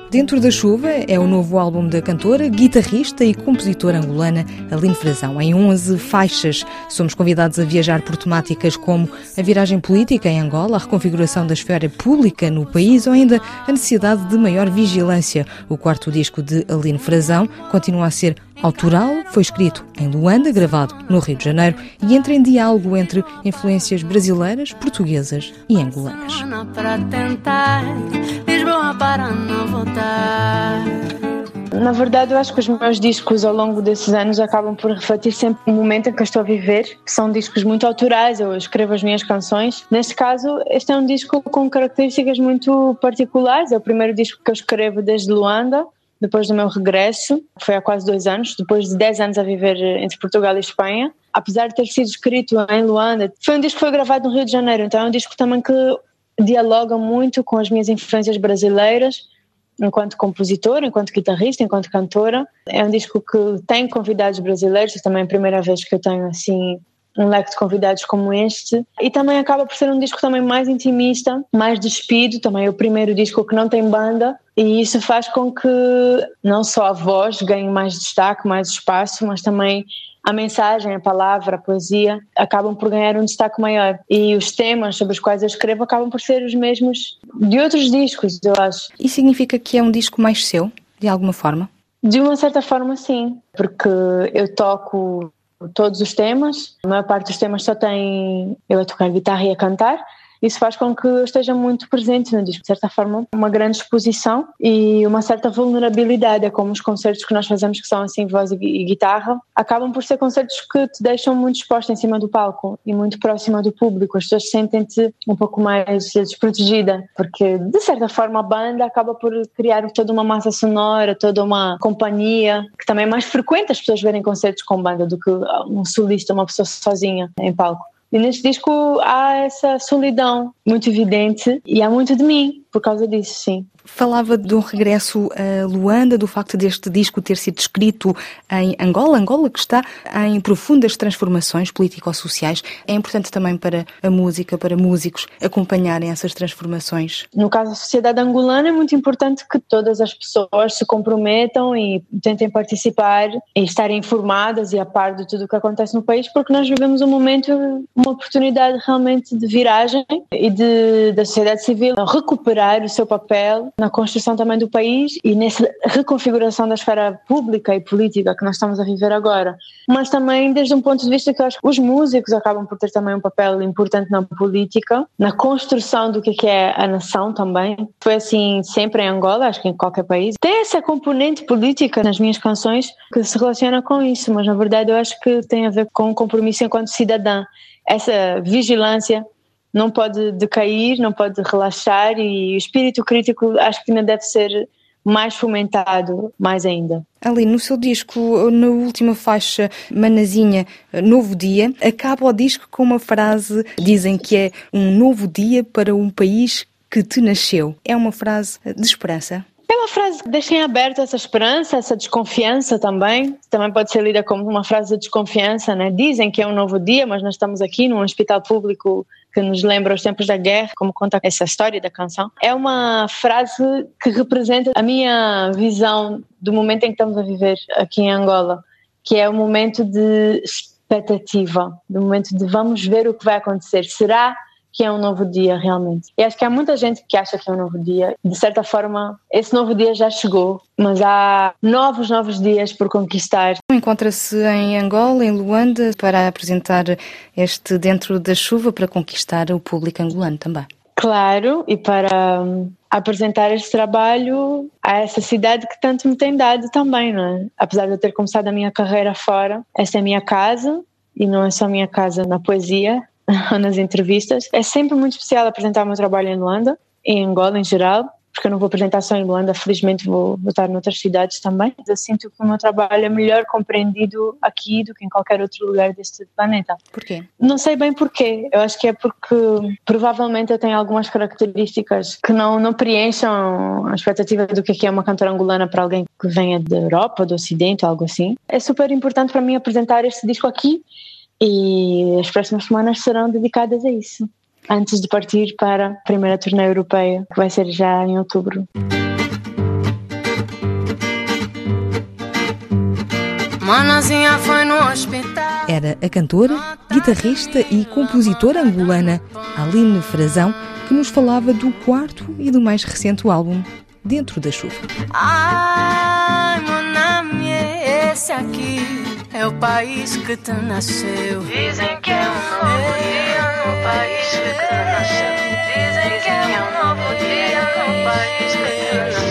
Dentro da Chuva é o novo álbum da cantora, guitarrista e compositora angolana Aline Frazão. Em 11 faixas somos convidados a viajar por temáticas como a viragem política em Angola, a reconfiguração da esfera pública no país ou ainda a necessidade de maior vigilância. O quarto disco de Aline Frazão continua a ser autoral, foi escrito em Luanda, gravado no Rio de Janeiro e entra em diálogo entre influências brasileiras, portuguesas e angolanas. Na verdade, eu acho que os meus discos ao longo desses anos acabam por refletir sempre o momento em que eu estou a viver. São discos muito autorais, eu escrevo as minhas canções. Neste caso, este é um disco com características muito particulares. É o primeiro disco que eu escrevo desde Luanda, depois do meu regresso. Foi há quase 2 anos, depois de 10 anos a viver entre Portugal e Espanha. Apesar de ter sido escrito em Luanda, foi um disco que foi gravado no Rio de Janeiro, então é um disco também que dialoga muito com as minhas influências brasileiras, enquanto compositora, enquanto guitarrista, enquanto cantora. É um disco que tem convidados brasileiros, também é a primeira vez que eu tenho assim um leque de convidados como este, e também acaba por ser um disco também mais intimista, mais despido, também é o primeiro disco que não tem banda, e isso faz com que não só a voz ganhe mais destaque, mais espaço, mas também a mensagem, a palavra, a poesia acabam por ganhar um destaque maior. E os temas sobre os quais eu escrevo acabam por ser os mesmos de outros discos, eu acho. Isso significa que é um disco mais seu, de alguma forma? De uma certa forma, sim. Porque eu toco todos os temas. A maior parte dos temas só tem eu a tocar guitarra e a cantar. Isso faz com que eu esteja muito presente no disco. De certa forma, uma grande exposição e uma certa vulnerabilidade. É como os concertos que nós fazemos, que são assim, voz e guitarra, acabam por ser concertos que te deixam muito exposta em cima do palco e muito próxima do público. As pessoas sentem-te um pouco mais desprotegida, porque, de certa forma, a banda acaba por criar toda uma massa sonora, toda uma companhia, que também é mais frequente as pessoas verem concertos com banda do que um solista, uma pessoa sozinha em palco. E neste disco há essa solidão muito evidente e há muito de mim por causa disso, sim. Falava de um regresso a Luanda, do facto deste disco ter sido escrito em Angola que está em profundas transformações político-sociais. É importante também para a música, para músicos, acompanharem essas transformações. No caso da sociedade angolana é muito importante que todas as pessoas se comprometam e tentem participar e estarem informadas e a par de tudo o que acontece no país, porque nós vivemos um momento, uma oportunidade realmente de viragem e da sociedade civil recuperar o seu papel na construção também do país e nessa reconfiguração da esfera pública e política que nós estamos a viver agora. Mas também desde um ponto de vista que eu acho que os músicos acabam por ter também um papel importante na política, na construção do que é a nação também. Foi assim sempre em Angola, acho que em qualquer país. Tem essa componente política nas minhas canções que se relaciona com isso, mas na verdade eu acho que tem a ver com um compromisso enquanto cidadã. Essa vigilância não pode decair, não pode relaxar e o espírito crítico acho que ainda deve ser mais fomentado, mais ainda. Ali no seu disco, na última faixa, Manazinha, Novo Dia, acaba o disco com uma frase, dizem que é um novo dia para um país que te nasceu. É uma frase de esperança? É uma frase que deixa em aberto essa esperança, essa desconfiança também. Também pode ser lida como uma frase de desconfiança, né? Dizem que é um novo dia, mas nós estamos aqui num hospital público que nos lembra os tempos da guerra, como conta essa história da canção. É uma frase que representa a minha visão do momento em que estamos a viver aqui em Angola, que é um momento de expectativa, do momento de vamos ver o que vai acontecer. Será que é um novo dia realmente? E acho que há muita gente que acha que é um novo dia. De certa forma, esse novo dia já chegou, mas há novos dias por conquistar. Encontra-se em Angola, em Luanda, para apresentar este Dentro da Chuva, para conquistar o público angolano também. Claro, e para apresentar este trabalho a essa cidade que tanto me tem dado também, não é? Apesar de eu ter começado a minha carreira fora, esta é a minha casa, e não é só a minha casa na poesia, nas entrevistas. É sempre muito especial apresentar o meu trabalho em Luanda, em Angola em geral, porque eu não vou apresentar só em Luanda, felizmente vou estar noutras cidades também. Eu sinto que o meu trabalho é melhor compreendido aqui do que em qualquer outro lugar deste planeta. Porquê? Não sei bem porquê, eu acho que é porque provavelmente eu tenho algumas características que não preencham a expectativa do que é uma cantora angolana para alguém que venha da Europa, do Ocidente, algo assim. É super importante para mim apresentar este disco aqui, e as próximas semanas serão dedicadas a isso, antes de partir para a primeira turnê europeia, que vai ser já em outubro. Manazinha foi no hospital. Era a cantora, guitarrista e compositora angolana Aline Frazão, que nos falava do quarto e do mais recente álbum, Dentro da Chuva. Ai, Monami, esse aqui é o país que te nasceu. Dizem que é um novo dia no país que te nasceu. Dizem que é um novo dia no país que te nasceu.